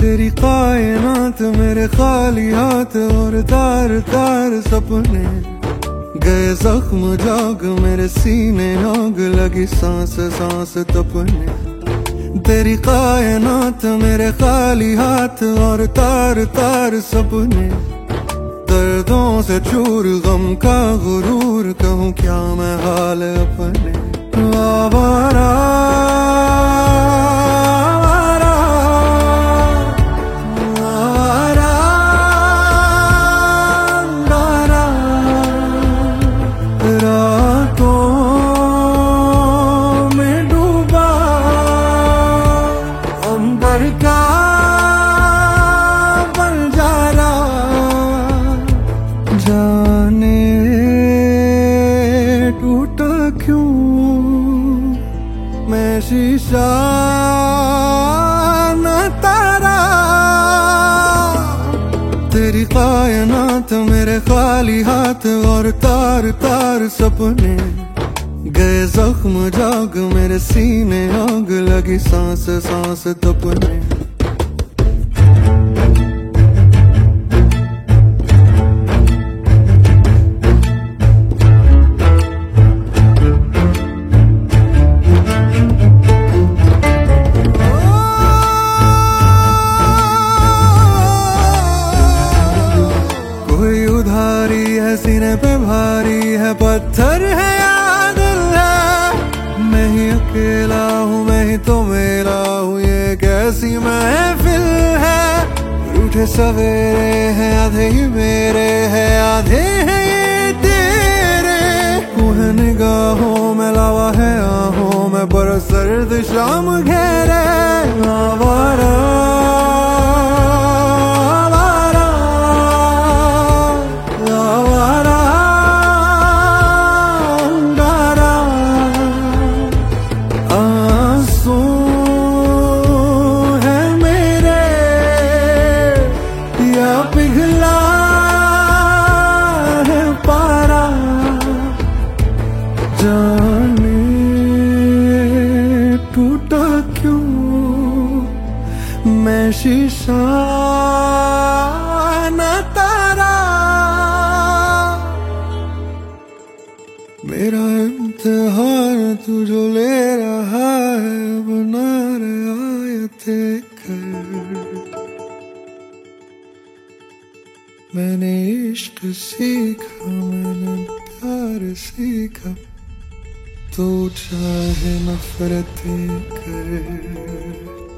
तेरी कायनात मेरे खाली हाथ और तार तार सपने गए जख्म जाग मेरे सीने आग लगी सांस सांस तपने। तेरी कायनात मेरे खाली हाथ और तार तार सपने दर्दों से चूर गम का गुरूर कहूँ क्या मैं हाल अपने। आवारा जाने टूटा क्यों मैं शीशा न तारा। तेरी कायनात मेरे खाली हाथ और तार तार सपने गए जख्म जाग मेरे सीने आग लगी सांस सांस तपने। सीने पे भारी है पत्थर है या दिल है। मैं ही अकेला हूँ मैं ही तो मेरा हूँ ये कैसी महफिल है। रूठे सवेरे हैं आधे ही मेरे हैं आधे हैं ये तेरे। तू है निगाहों में लावा है आहों में बरस सर्द शाम घेरे। आवारा पिघला है पारा जाने टूटा क्यों मैं शीशा न तारा। मेरा इम्तिहान तू जो ले रहा है बना रहा आयते कर। मैंने इश्क सीखा मैंने प्यार सीखा तो चाहे नफरत कर।